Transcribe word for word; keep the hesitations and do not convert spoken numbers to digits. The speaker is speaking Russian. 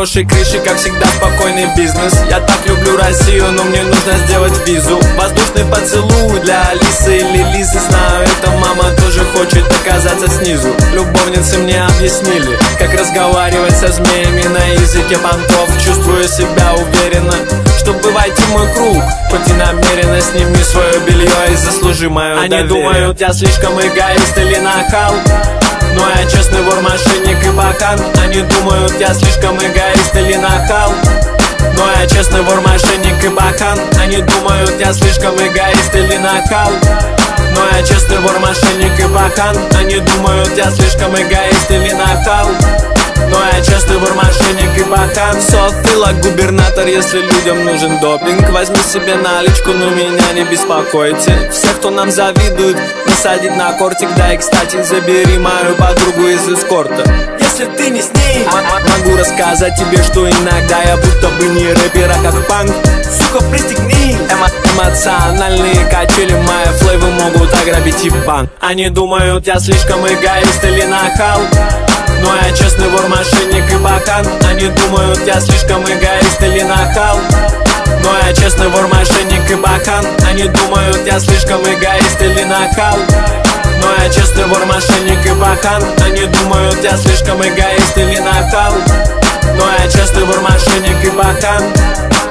хорошей крыши, как всегда спокойный бизнес. Я так люблю Россию, но мне нужно сделать визу. Воздушный поцелуй для Алисы или Лизы. Знаю, эта мама тоже хочет оказаться снизу. Любовницы мне объяснили, как разговаривать со змеями на языке понтов. Чувствую себя уверенно, чтобы войти в мой круг. Хоть и намеренно, сними свое белье и заслужи мое доверие. Они думают, я слишком эгоист или нахал, но я честный вор, мошенник и бахан. Они думают, я слишком эгоист или нахал, но я честный вор, мошенник и бахан. Они думают, я слишком эгоист или нахал, но я честный вор, мошенник и бахан. Они думают, я слишком эгоист или нахал, но я честный вор, мошенник и бахан. Софтила губернатор, если людям нужен допинг. Возьми себе наличку, но меня не беспокойте. Всех, кто нам завидует, насадить на кортик. Да и, кстати, забери мою подругу из эскорта, если ты не с ней. Могу рассказать тебе, что иногда я будто бы не рэпер, а как панк. Сука, пристегни. Эмо Эмоциональные качели, мои флейвы могут ограбить и банк. Они думают, я слишком эгоист или нахал, но я честный вор, мошенник и бахан. Они думают, я слишком эгоист или нахал, но я честный вор, мошенник и бахан. Они думают, я слишком эгоист или нахал, но я честный вор, мошенник и бахан. Они думают, я слишком эгоист или нахал, но я честный вор, мошенник и бахан.